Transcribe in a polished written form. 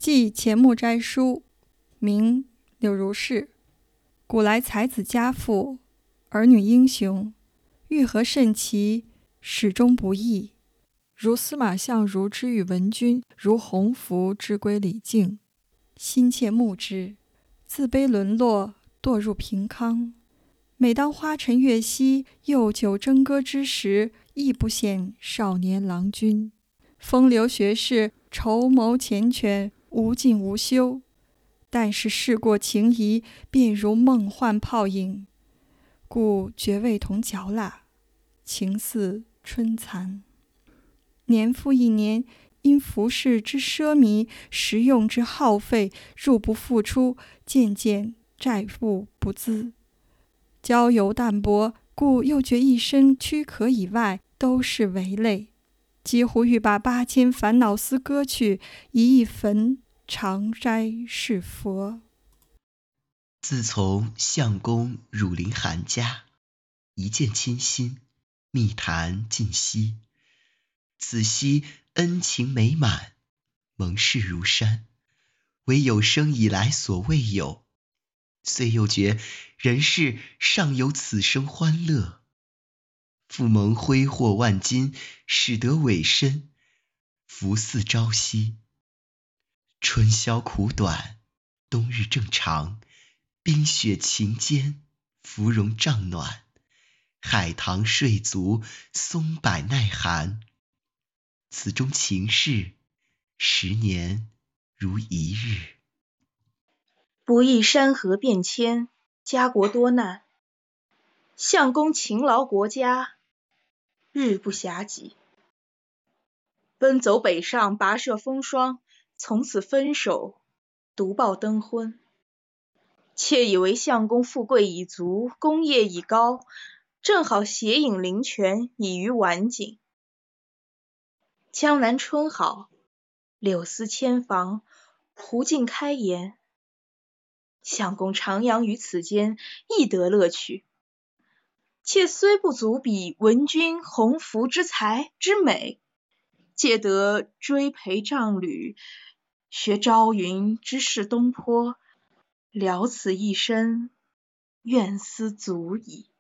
记钱穆斋书，名柳如是。古来才子佳妇，儿女英雄，欲和甚奇，始终不易。如司马相如之与文君，如洪福之归李靖，心切慕之，自卑沦落，堕入平康。每当花沉月稀，又酒争歌之时，亦不显少年郎君。风流学士，筹谋缱绻，无尽无休。但是事过情移，便如梦幻泡影，故觉味同嚼蜡，情似春蚕。年复一年，因服饰之奢靡，食用之耗费，入不敷出，渐渐债务不资。交游淡泊，故又觉一身躯壳以外都是为累，几乎欲把8000烦恼丝割去，一焚常斋是佛。 自从相公汝临韩家，一见倾心，密谈尽息。此夕恩情美满，盟誓如山，唯有生以来所未有。虽又觉人世尚有此生欢乐，复蒙挥霍万金，使得委身，福似朝夕。春宵苦短，冬日正长，冰雪晴间，芙蓉帐暖，海棠睡足，松柏耐寒。此中情事，10年如一日。 不义山河变迁，家国多难。相公勤劳国家，日不暇给。奔走北上，跋涉风霜，从此分手，独报登婚。妾以为相公富贵已足，功业已高，正好携影临泉，以娱晚景。江南春好，柳丝千房，湖静开颜。相公徜徉于此间，亦得乐趣。妾虽不足比文君、洪福之才之美，借得追陪丈侣，学朝云之事东坡，了此一生，愿思足矣。